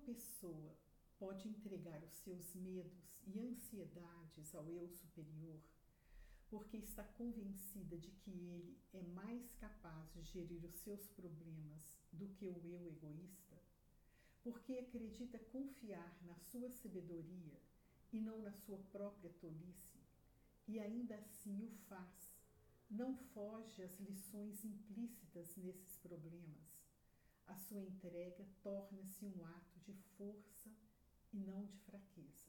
pessoa pode entregar os seus medos e ansiedades ao eu superior porque está convencida de que ele é mais capaz de gerir os seus problemas do que o eu egoísta? Porque acredita confiar na sua sabedoria e não na sua própria tolice, e ainda assim o faz, não foge às lições implícitas nesses problemas. A sua entrega torna-se um ato de força e não de fraqueza.